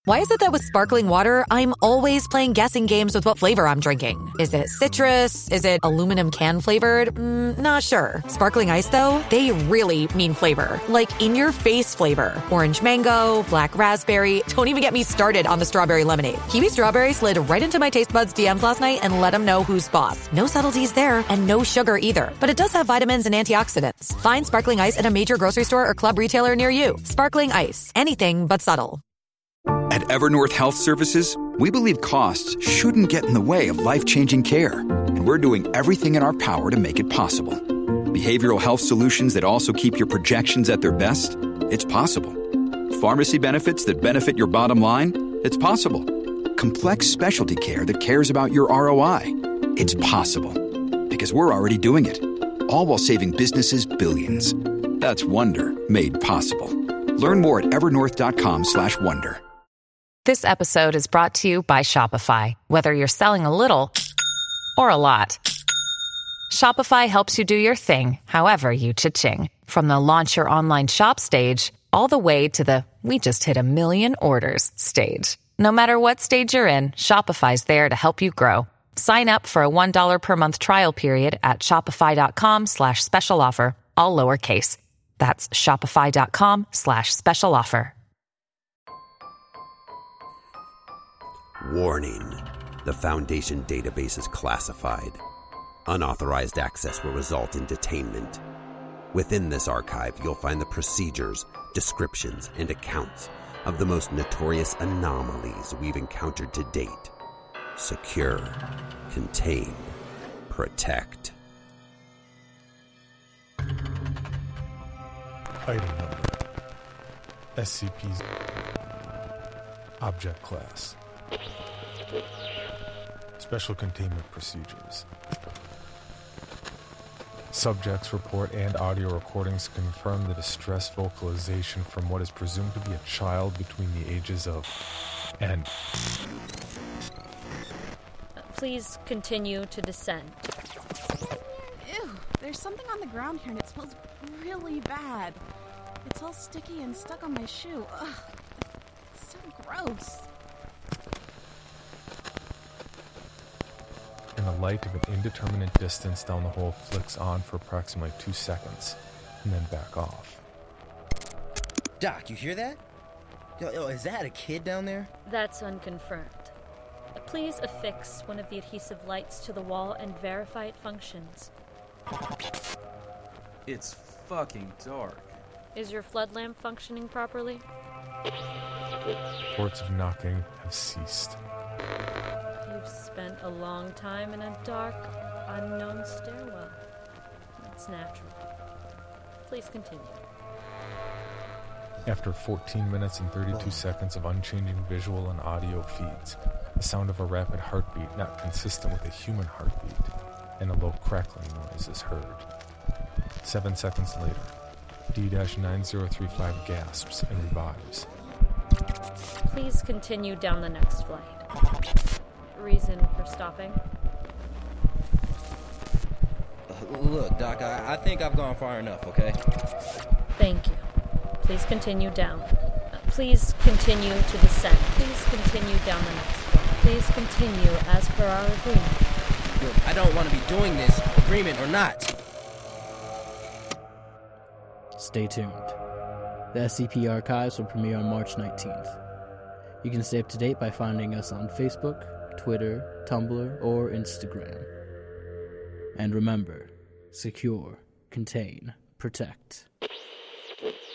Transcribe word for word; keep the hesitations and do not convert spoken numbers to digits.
Why is it that with sparkling water, I'm always playing guessing games with what flavor I'm drinking? Is it citrus? Is it aluminum can flavored? Mm, not sure. Sparkling ice, though, they really mean flavor. Like in-your-face flavor. Orange mango, black raspberry. Don't even get me started on the strawberry lemonade. Kiwi Strawberry slid right into my taste buds D Ms last night and let them know who's boss. No subtleties there, and no sugar either. But it does have vitamins and antioxidants. Find sparkling ice at a major grocery store or club retailer near you. Sparkling ice. Anything but subtle. At Evernorth Health Services, we believe costs shouldn't get in the way of life-changing care, and we're doing everything in our power to make it possible. Behavioral health solutions that also keep your projections at their best? It's possible. Pharmacy benefits that benefit your bottom line? It's possible. Complex specialty care that cares about your R O I? It's possible. Because we're already doing it. All while saving businesses billions. That's Wonder made possible. Learn more at evernorth.com slash wonder. This episode is brought to you by Shopify. Whether you're selling a little or a lot, Shopify helps you do your thing, however you cha-ching. From the launch your online shop stage, all the way to the we just hit a million orders stage. No matter what stage you're in, Shopify's there to help you grow. Sign up for a one dollar per month trial period at shopify.com slash special offer, all lowercase. That's shopify.com slash special offer. Warning. The Foundation database is classified. Unauthorized access will result in detainment. Within this archive, you'll find the procedures, descriptions, and accounts of the most notorious anomalies we've encountered to date. Secure, contain, protect. Item number. S C P's Object Class. Special Containment Procedures. Subjects report and audio recordings confirm the distressed vocalization from what is presumed to be a child between the ages of and. Please continue to descend. Ew, there's something on the ground here and it smells really bad. It's all sticky and stuck on my shoe. Ugh, it's so gross. And the light of an indeterminate distance down the hole flicks on for approximately two seconds, and then back off. Doc, you hear that? Yo, yo, is that a kid down there? That's unconfirmed. Please affix one of the adhesive lights to the wall and verify it functions. It's fucking dark. Is your flood lamp functioning properly? Reports of knocking have ceased. You've spent a long time in a dark, unknown stairwell. It's natural. Please continue. After fourteen minutes and thirty-two seconds of unchanging visual and audio feeds, the sound of a rapid heartbeat not consistent with a human heartbeat, and a low crackling noise is heard. Seven seconds later, D nine zero three five gasps and revives. Please continue down the next flight. Reason for stopping? Uh, look, Doc, I, I think I've gone far enough, okay? Thank you. Please continue down. Uh, please continue to descend. Please continue down the next flight. Please continue as per our agreement. Look, I don't want to be doing this, agreement or not. Stay tuned. The S C P Archives will premiere on March nineteenth. You can stay up to date by finding us on Facebook, Twitter, Tumblr, or Instagram. And remember, secure, contain, protect.